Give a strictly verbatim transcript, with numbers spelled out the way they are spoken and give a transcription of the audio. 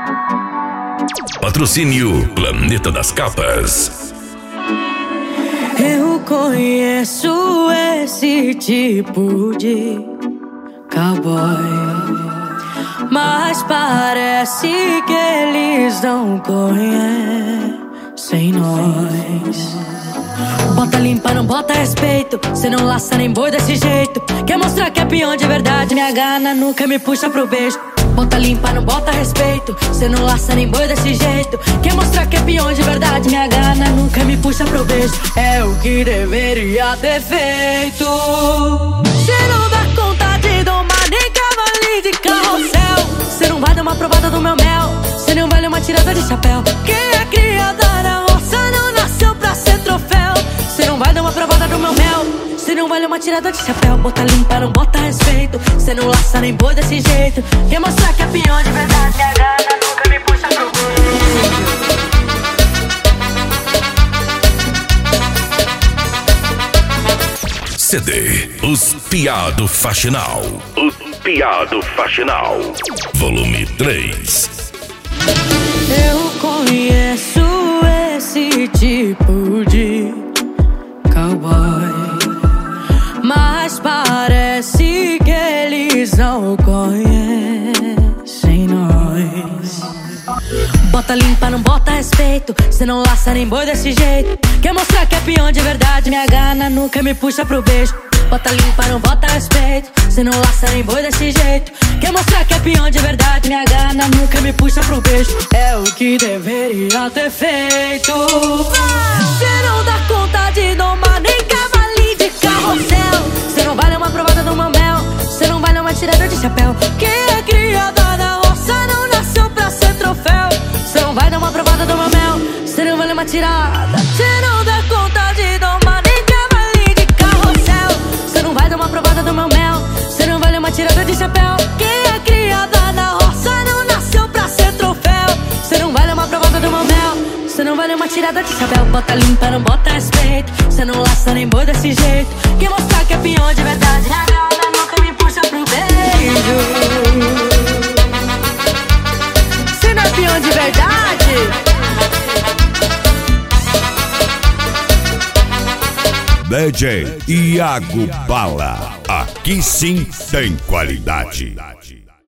Patrocínio Planeta das Capas. Eu conheço esse tipo de cowboy, mas parece que eles não conhecem nós. Bota limpa, não bota respeito, cê não laça nem boi desse jeito. Quer mostrar que é peão de verdade, me agarra na nuca e me puxa pro beijo. Bota limpa, não bota respeito, cê não laça nem boi desse jeito. Quer mostrar que é peão de verdade, me agarra na nuca e me puxa pro beijo. É o que deveria ter feito. Cê não dá conta de domar nem cavalinho de carrossel. Cê não vai dar uma provada do meu mel, cê não vale uma tirada de chapéu. Quem é criada na roça não nasceu pra ser troféu. Cê não vai dar uma provada do meu mel, cê não vale uma tirada de chapéu. Bota limpa, não bota respeito, cê não laça nem boi desse jeito. Quer mostrar que é peão de verdade, me agarra, nunca me puxa pro beijo. C D Os Piado Faxinal. Os Piado Faxinal, volume três. Eu conheço esse tipo de cowboy, mas parece que eles não conhecem nós. Bota limpa, não bota respeito, cê não laça nem boi desse jeito. Quer mostrar que é peão de verdade, me agarra na nuca e me puxa pro beijo. Bota limpa, não bota respeito, cê não laça nem boi desse jeito. Quer mostrar que é peão de verdade, me agarra na nuca e me puxa pro beijo. É o que deveria ter feito. Cê não dá conta de domar nem cavalinho de carrossel. Cê não vale uma provada do meu mel, cê não vale uma tirada de chapéu. Quem é criada na roça não nasceu pra ser troféu. Cê não vai dar uma provada do meu mel, cê não vale uma tirada. Cê não dá conta de domar nem cavalinho de carrossel. Cê não vai dar uma provada do meu mel, cê não vale uma tirada de chapéu. Quem é criada na roça não nasceu pra ser troféu. Cê não vale uma provada do meu mel, cê não vale uma tirada de chapéu. Bota limpa, não bota respeito, cê não laça nem boi desse jeito. Quer mostrar que é peão de verdade, me agarra, nunca me puxa pro beijo. Cê não é peão de verdade? D J Iago Bala. Aqui sim tem qualidade.